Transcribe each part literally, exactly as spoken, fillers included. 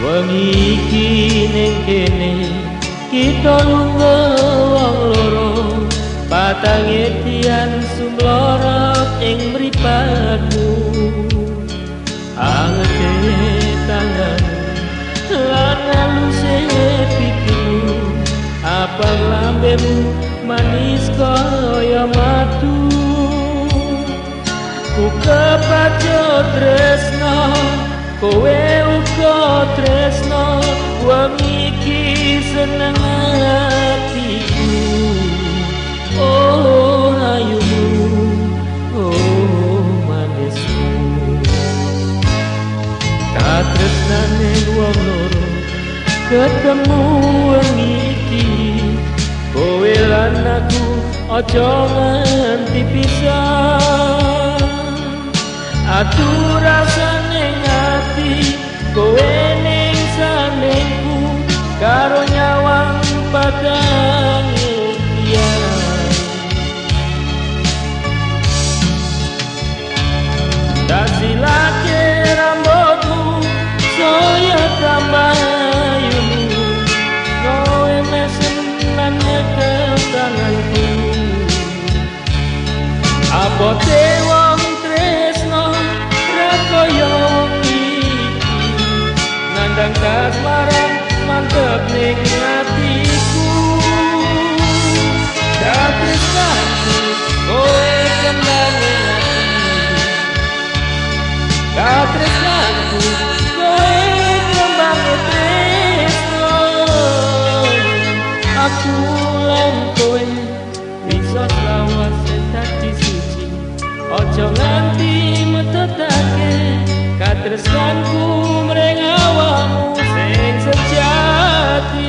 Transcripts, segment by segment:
Wengi iki ning kene kita lunga wong loro patange tian sumlorot ing mripatmu angete tangan lan aluse pikimu abang lambemu manis kaya madu ku kepacu tresno kowe uga tresno wengi iki seneng atiku oh ayumu oh manismu katresnane wong loro ketemu wengi iki kowe lan aku aja nganti pisah atur rasane ngati kowe ning sanengku karo nyawang padang impian tak silake rambutmu saya tambah ayumu kowe mesem lan nyekel tanganku apa te wong tresno ra kaya wong iki nandang kasmaran mantep ning atiku katresnaku kowe kembang ati katresnaku kowe kembang tresno aku lan kowe bisa selawase dadi suci ojo nganti metutake katresnanku mring awakmu sing sejati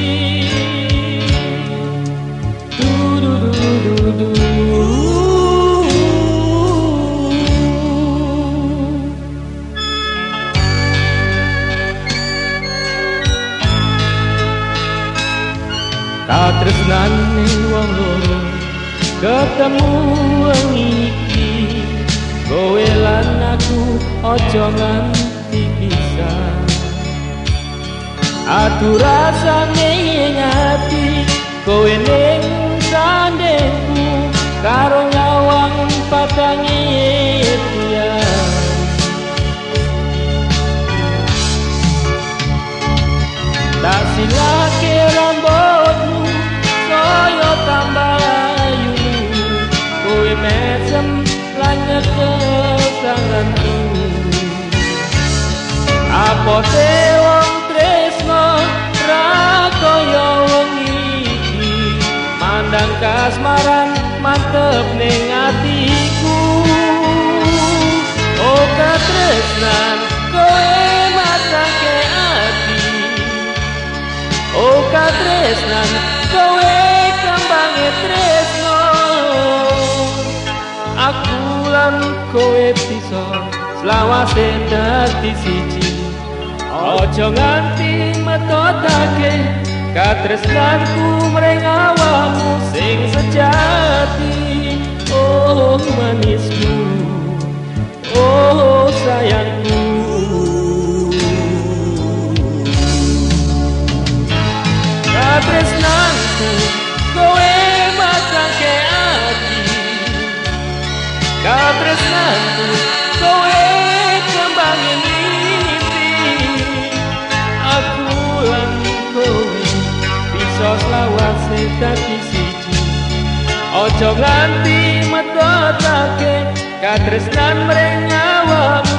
katresnane wong loro ketemu wengi iki kowe lan aku aja nganti pisah atur rasane ngati kowe ning sandengku karo nyawang patange tian tak silake rambutmu kaya tambah ayumu kowe mesem lan nyekel tanganku apa te wong tresno ra kaya wong iki mandang kasmaran mantep ning atiku oh katresnan kowe matake ati oh katresnan kowe kembange tresno aku lan kowe bisa selawase dadi siji aja nganti metotake katresnanku mring awakmu sing sejati oh manismu oh sayangku katresnanku kowe matake ati katresnanku kowe kembange mimpi aku lan kowe bisa selawase dadi siji aja nganti metotake katresnan mring awakmu